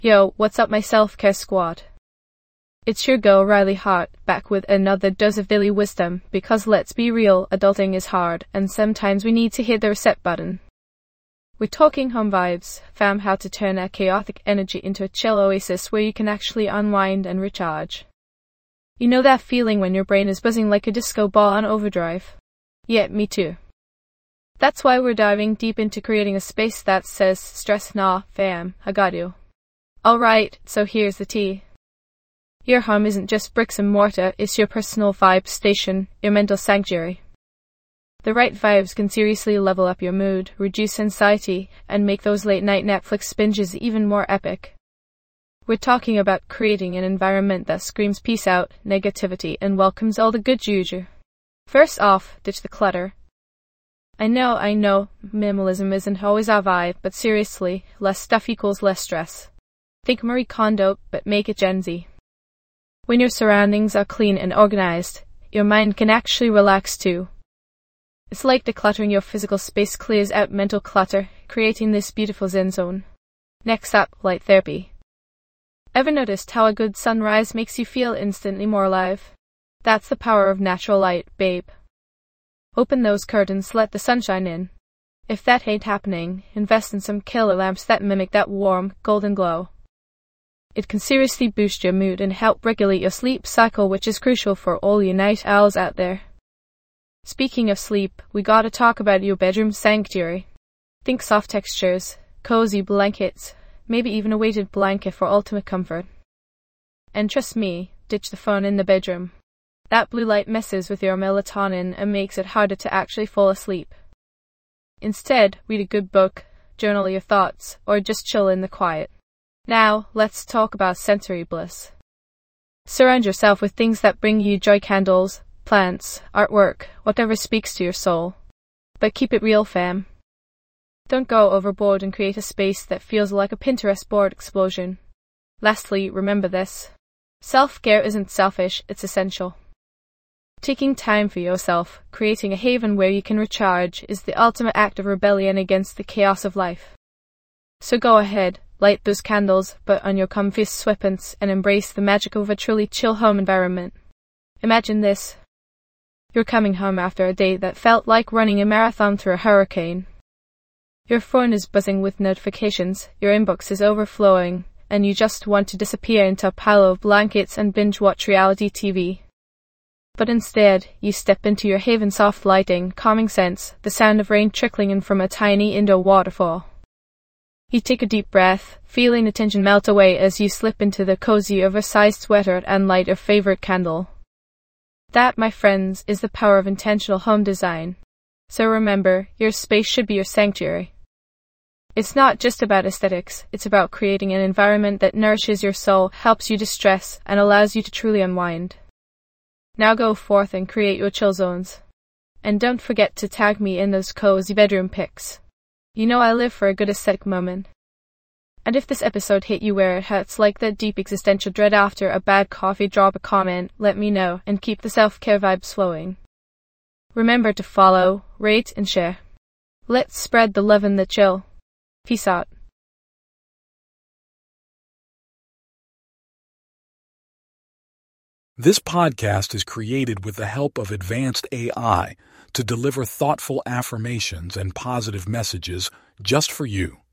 Yo, what's up my self-care squad? It's your girl Riley Hart, back with another dose of daily wisdom, because let's be real, adulting is hard, and sometimes we need to hit the reset button. We're talking home vibes, fam, how to turn a chaotic energy into a chill oasis where you can actually unwind and recharge. You know that feeling when your brain is buzzing like a disco ball on overdrive? Yeah, me too. That's why we're diving deep into creating a space that says, stress nah, fam, I got you. Alright, so here's the tea. Your home isn't just bricks and mortar, it's your personal vibe station, your mental sanctuary. The right vibes can seriously level up your mood, reduce anxiety, and make those late-night Netflix binges even more epic. We're talking about creating an environment that screams peace out, negativity, and welcomes all the good juju. First off, ditch the clutter. I know, minimalism isn't always our vibe, but seriously, less stuff equals less stress. Think Marie Kondo, but make it Gen Z. When your surroundings are clean and organized, your mind can actually relax too. It's like decluttering your physical space clears out mental clutter, creating this beautiful zen zone. Next up, light therapy. Ever noticed how a good sunrise makes you feel instantly more alive? That's the power of natural light, babe. Open those curtains, let the sunshine in. If that ain't happening, invest in some killer lamps that mimic that warm, golden glow. It can seriously boost your mood and help regulate your sleep cycle, which is crucial for all you night owls out there. Speaking of sleep, we gotta talk about your bedroom sanctuary. Think soft textures, cozy blankets, maybe even a weighted blanket for ultimate comfort. And trust me, ditch the phone in the bedroom. That blue light messes with your melatonin and makes it harder to actually fall asleep. Instead, read a good book, journal your thoughts, or just chill in the quiet. Now, let's talk about sensory bliss. Surround yourself with things that bring you joy: candles, plants, artwork, whatever speaks to your soul. But keep it real, fam. Don't go overboard and create a space that feels like a Pinterest board explosion. Lastly, remember this. Self-care isn't selfish, it's essential. Taking time for yourself, creating a haven where you can recharge, is the ultimate act of rebellion against the chaos of life. So go ahead, light those candles, put on your comfiest sweatpants, and embrace the magic of a truly chill home environment. Imagine this. You're coming home after a day that felt like running a marathon through a hurricane. Your phone is buzzing with notifications, your inbox is overflowing, and you just want to disappear into a pile of blankets and binge-watch reality TV. But instead, you step into your haven, soft lighting, calming scents, the sound of rain trickling in from a tiny indoor waterfall. You take a deep breath, feeling the tension melt away as you slip into the cozy oversized sweater and light your favorite candle. That, my friends, is the power of intentional home design. So remember, your space should be your sanctuary. It's not just about aesthetics, it's about creating an environment that nourishes your soul, helps you distress, and allows you to truly unwind. Now go forth and create your chill zones. And don't forget to tag me in those cozy bedroom pics. You know I live for a good aesthetic moment. And if this episode hit you where it hurts, like that deep existential dread after a bad coffee, drop a comment, let me know, and keep the self-care vibes flowing. Remember to follow, rate, and share. Let's spread the love and the chill. Peace out. This podcast is created with the help of advanced AI to deliver thoughtful affirmations and positive messages just for you.